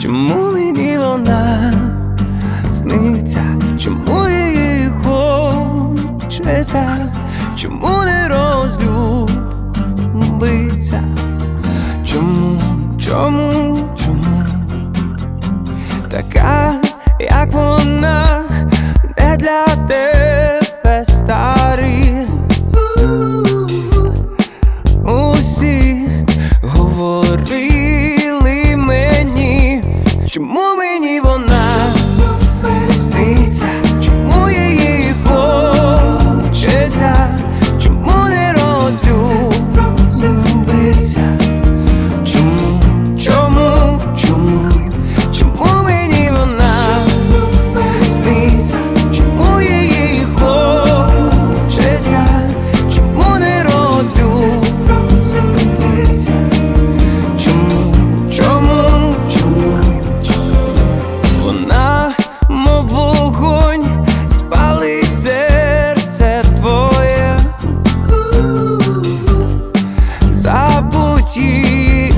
Чому мені вона сниться? Чому її хочеться? Чому не розлюбиться? Чому така, як вона, не для тебе старий? Усі говорили мені, чому мені вона сниться? Чому її хочеться? Чому не розлюбиться? Чому мені вона сниться? Чому її хочеться? Чому не розлюбиться? Чому? Вона, мов вогонь, спалить серце твоє. Забудь її,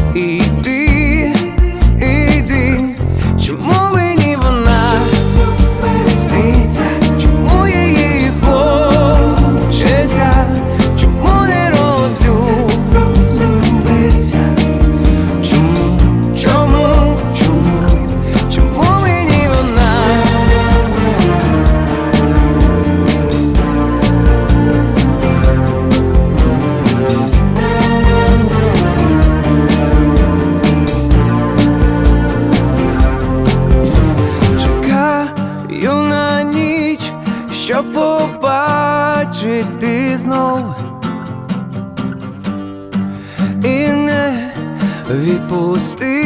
іди. Чому мені вона сниться? Чому її хочеться? Чому не розлюбиться? Чому мені вона? Чекаю на ніч, щоб побачити знов і не відпусти.